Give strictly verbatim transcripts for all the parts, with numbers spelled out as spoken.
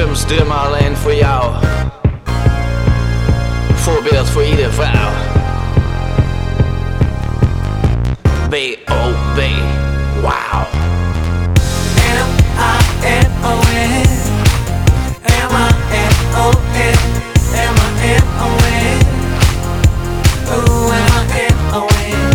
Drømsdrømmer alleen voor jou. Voorbeeld voor ieder vrouw. B O B, wow. M I N O N M I N O N M I N O N Ooh, M I N O N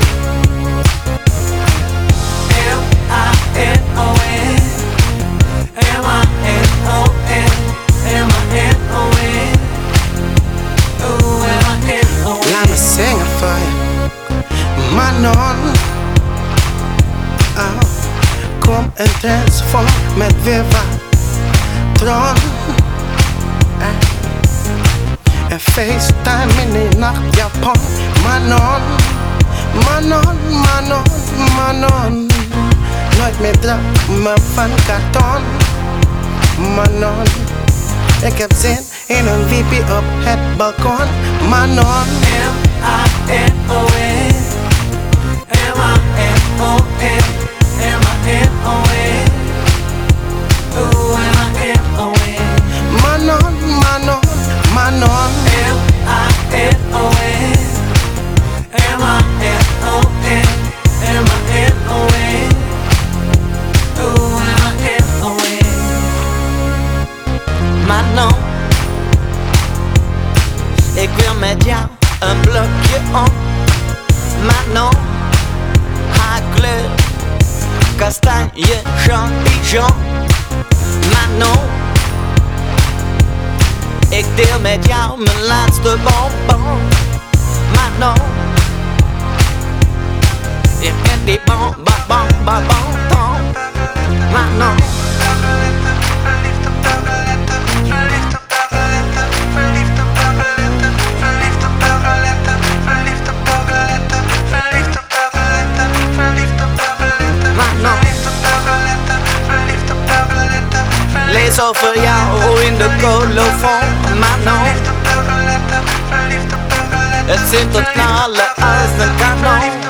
M I N O N M I N O N M I N O N Ooh, M I N O N Laat me zingen voor je, Manon. Oh, kom en dans vol met Vivatron. eh. En FaceTime in die nachtjapon. Manon, Manon, Manon, Manon. Nooit meer dromen van karton. Manon, ik heb zin in een wiepie op het balkon. Manon. M I N O N M I N O N M I N O N Ooh, M I N O N Manon, Manon, Manon. M I N O N M I N O N M I N O N Ooh, M I N O N Manon, ik wil met jou een blokje om. Manon, haarkleur, kastanje, champignon. Manon, ik deel met jou mijn laatste bonbon. Manon, je bent die bon, bon, bon, bon, bon, bon. Manon. Lees over jou in de colofon, Manon. Het zit tot knallen als een kanon.